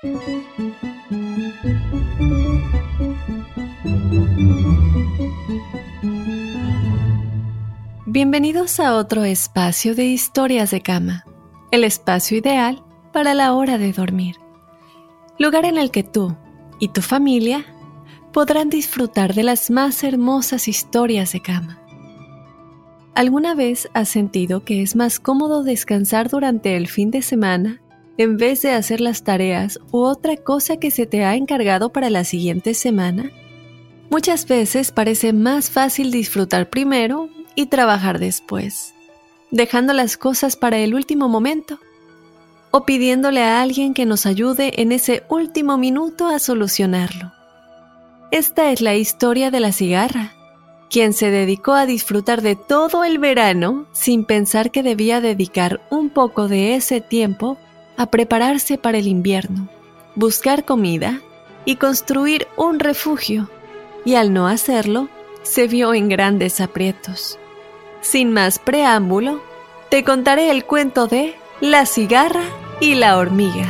Bienvenidos a otro espacio de historias de cama, el espacio ideal para la hora de dormir. Lugar en el que tú y tu familia podrán disfrutar de las más hermosas historias de cama. ¿Alguna vez has sentido que es más cómodo descansar durante el fin de semana en vez de hacer las tareas u otra cosa que se te ha encargado para la siguiente semana? Muchas veces parece más fácil disfrutar primero y trabajar después, dejando las cosas para el último momento o pidiéndole a alguien que nos ayude en ese último minuto a solucionarlo. Esta es la historia de la cigarra, quien se dedicó a disfrutar de todo el verano sin pensar que debía dedicar un poco de ese tiempo a prepararse para el invierno, buscar comida y construir un refugio, y al no hacerlo, se vio en grandes aprietos. Sin más preámbulo, te contaré el cuento de La cigarra y la hormiga.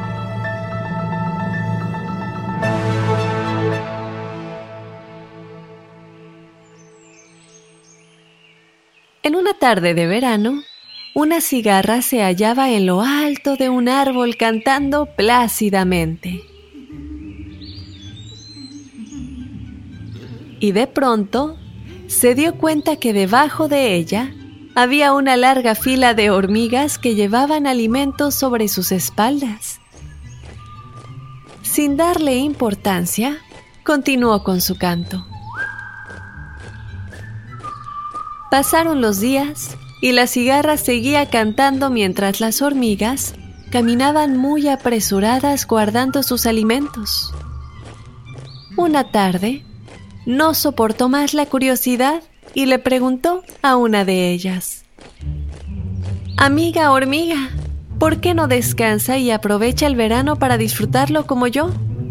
En una tarde de verano, una cigarra se hallaba en lo alto de un árbol cantando plácidamente. Y de pronto, se dio cuenta que debajo de ella había una larga fila de hormigas que llevaban alimentos sobre sus espaldas. Sin darle importancia, continuó con su canto. Pasaron los días y la cigarra seguía cantando mientras las hormigas caminaban muy apresuradas guardando sus alimentos. Una tarde, no soportó más la curiosidad y le preguntó a una de ellas: «Amiga hormiga, ¿por qué no descansa y aprovecha el verano para disfrutarlo como yo?»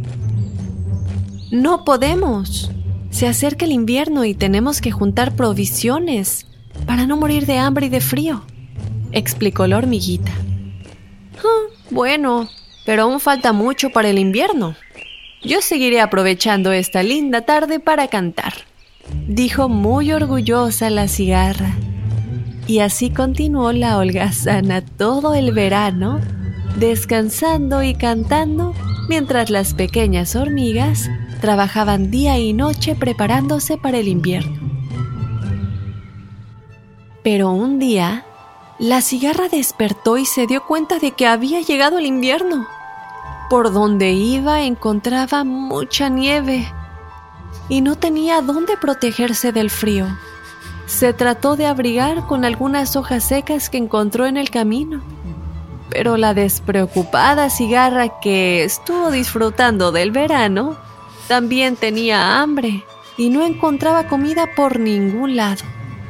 «No podemos. Se acerca el invierno y tenemos que juntar provisiones para no morir de hambre y de frío», explicó la hormiguita. Bueno, pero aún falta mucho para el invierno. Yo seguiré aprovechando esta linda tarde para cantar», dijo muy orgullosa la cigarra. Y así continuó la holgazana todo el verano, descansando y cantando mientras las pequeñas hormigas trabajaban día y noche preparándose para el invierno. Pero un día, la cigarra despertó y se dio cuenta de que había llegado el invierno. Por donde iba encontraba mucha nieve y no tenía dónde protegerse del frío. Se trató de abrigar con algunas hojas secas que encontró en el camino, pero la despreocupada cigarra, que estuvo disfrutando del verano, también tenía hambre y no encontraba comida por ningún lado.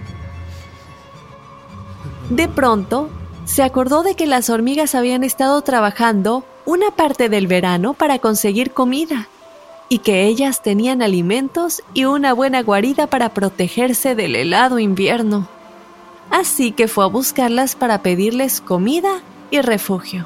De pronto, se acordó de que las hormigas habían estado trabajando una parte del verano para conseguir comida y que ellas tenían alimentos y una buena guarida para protegerse del helado invierno. Así que fue a buscarlas para pedirles comida y refugio.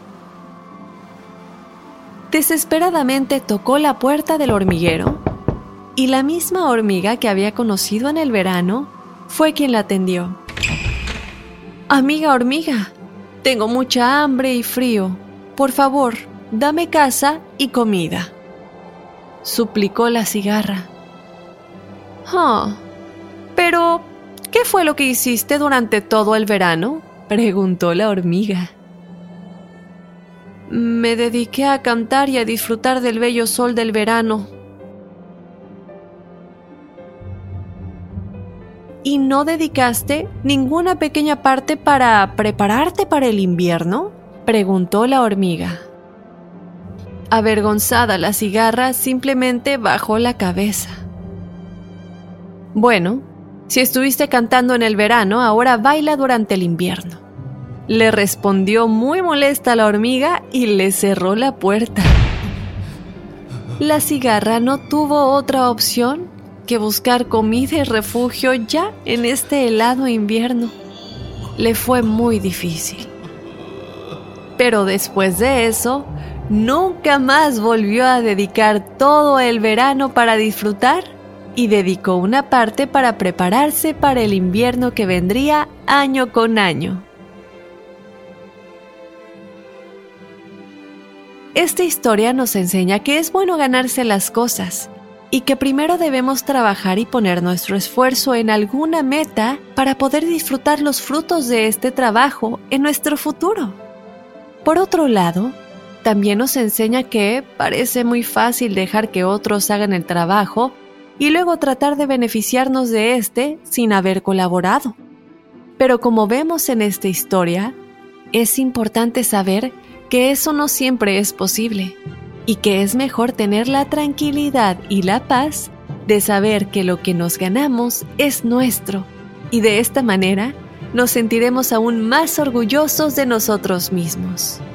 Desesperadamente tocó la puerta del hormiguero y la misma hormiga que había conocido en el verano fue quien la atendió. «Amiga hormiga, tengo mucha hambre y frío. Por favor, dame casa y comida», suplicó la cigarra. «Pero, ¿qué fue lo que hiciste durante todo el verano?», preguntó la hormiga. «Me dediqué a cantar y a disfrutar del bello sol del verano». ¿Y no dedicaste ninguna pequeña parte para prepararte para el invierno?, preguntó la hormiga. Avergonzada, la cigarra simplemente bajó la cabeza. «Bueno, si estuviste cantando en el verano, ahora baila durante el invierno», le respondió muy molesta la hormiga y le cerró la puerta. La cigarra no tuvo otra opción que buscar comida y refugio ya en este helado invierno. Le fue muy difícil. Pero después de eso, nunca más volvió a dedicar todo el verano para disfrutar y dedicó una parte para prepararse para el invierno que vendría año con año. Esta historia nos enseña que es bueno ganarse las cosas y que primero debemos trabajar y poner nuestro esfuerzo en alguna meta para poder disfrutar los frutos de este trabajo en nuestro futuro. Por otro lado, también nos enseña que parece muy fácil dejar que otros hagan el trabajo y luego tratar de beneficiarnos de este sin haber colaborado. Pero como vemos en esta historia, es importante saber que eso no siempre es posible y que es mejor tener la tranquilidad y la paz de saber que lo que nos ganamos es nuestro y de esta manera nos sentiremos aún más orgullosos de nosotros mismos.